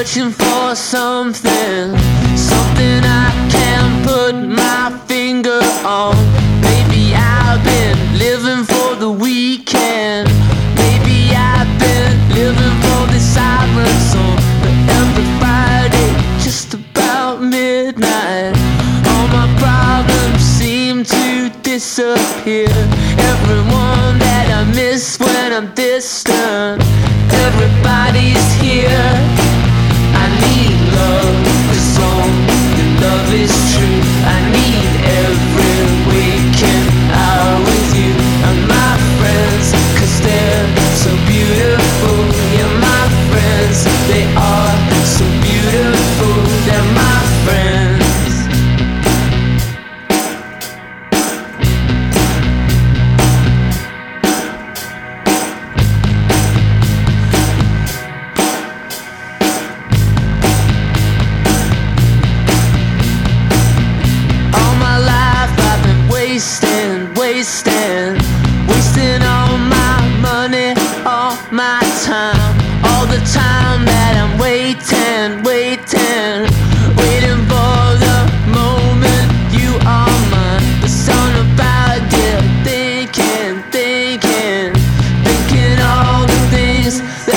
searching for something, something I can put my finger on. Maybe I've been living for the weekend. Maybe I've been living for the siren song. But every Friday, just about midnight, all my problems seem to disappear. Everyone that I miss when I'm distant, everybody's here. I need love, 'cause only love is true. I need every weekend out with you and my friends, 'cause they're so beautiful. Yeah, my friends, they are so beautiful. They're my friends. Wasting all my money, all my time, all the time that I'm waiting for the moment you are mine. The song about you, thinking all the things that